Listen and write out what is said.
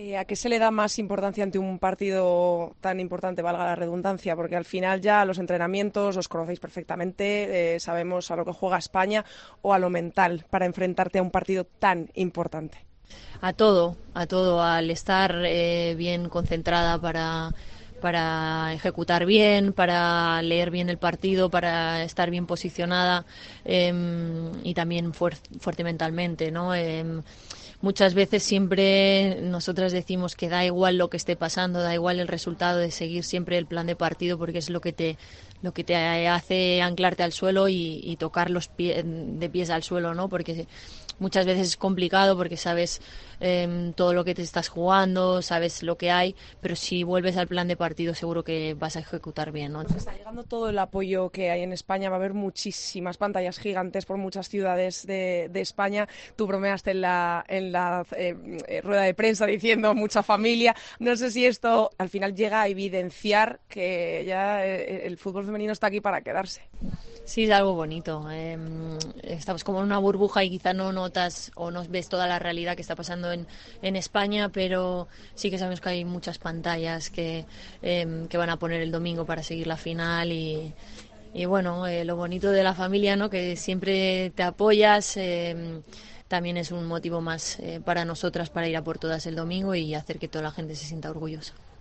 ¿A qué se le da más importancia ante un partido tan importante, valga la redundancia? Porque al final ya los entrenamientos los conocéis perfectamente, sabemos a lo que juega España o a lo mental para enfrentarte a un partido tan importante. A todo, al estar bien concentrada para ejecutar bien, para leer bien el partido, para estar bien posicionada y también fuerte mentalmente, ¿no? Muchas veces siempre nosotras decimos que da igual lo que esté pasando, da igual el resultado, de seguir siempre el plan de partido porque es lo que te hace anclarte al suelo y tocar los pies de pies al suelo, ¿no? Porque muchas veces es complicado porque sabes todo lo que te estás jugando, sabes lo que hay, pero si vuelves al plan de partido seguro que vas a ejecutar bien, ¿no? Nos está llegando todo el apoyo que hay en España, va a haber muchísimas pantallas gigantes por muchas ciudades de España. Tú bromeaste en la rueda de prensa diciendo mucha familia. No sé si esto al final llega a evidenciar que ya el fútbol femenino está aquí para quedarse. Sí, es algo bonito. Estamos como en una burbuja y quizá no notas o no ves toda la realidad que está pasando en España, pero sí que sabemos que hay muchas pantallas que van a poner el domingo para seguir la final y bueno, lo bonito de la familia, ¿no? Que siempre te apoyas. También es un motivo más para nosotras para ir a por todas el domingo y hacer que toda la gente se sienta orgullosa.